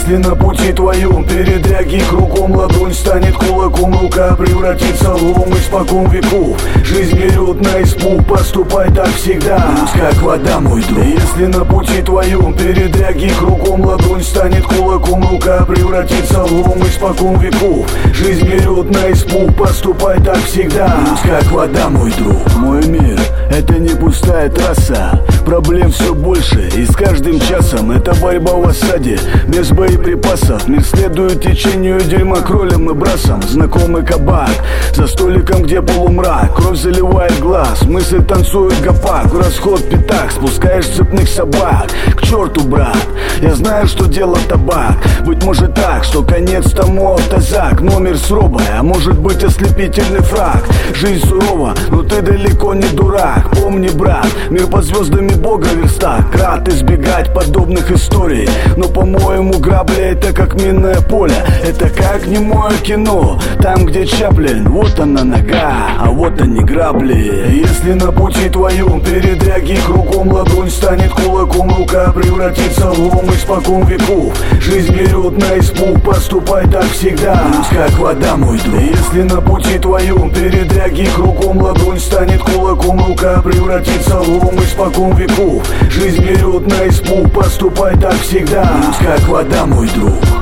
Если на пути твоем передряги кругом, ладонь станет кулаком, рука превратится в лом испокон веков. Жизнь берет на испуг, поступай так всегда, как вода, мой друг. Если на пути твоем передряги кругом, ладонь станет кулаком, рука превратится в лом испокон веков. Жизнь берет на испуг, поступай так всегда, как вода, мой друг. Мой мир — это не пустая трасса, проблем все больше, и с каждым часом это борьба в осаде, без боеприпасов. Мир следует течению дерьма кролем и брасом. Знакомый кабак, за столиком, где полумрак, кровь заливает глаз, мысль танцует гопак. В расход пятак, спускаешь цепных собак. К черту, брат, я знаю, что дело табак. Быть может так, что конец тому автозак. Номер с робой, а может быть ослепительный фраг. Жизнь сурова, но ты далеко не дурак. Помни, брат, мир под звездами Бога верстак. Рад избегать подобных историй, но, по-моему, грабли — это как минное поле. Это как немое кино, там, где Чаплин. Вот она нога, а вот они грабли. Если на пути твоем передряги кругом, ладонь станет кулаком, рука превратится в лом испокон веков. Жизнь берет на испуг, поступай так всегда, как вода, мой друг. Если на пути твоем передряги кругом, ладонь станет кулаком, рука превратится в лом испокон веков. Жизнь берет на испуг, поступай так всегда, как вода, мой друг.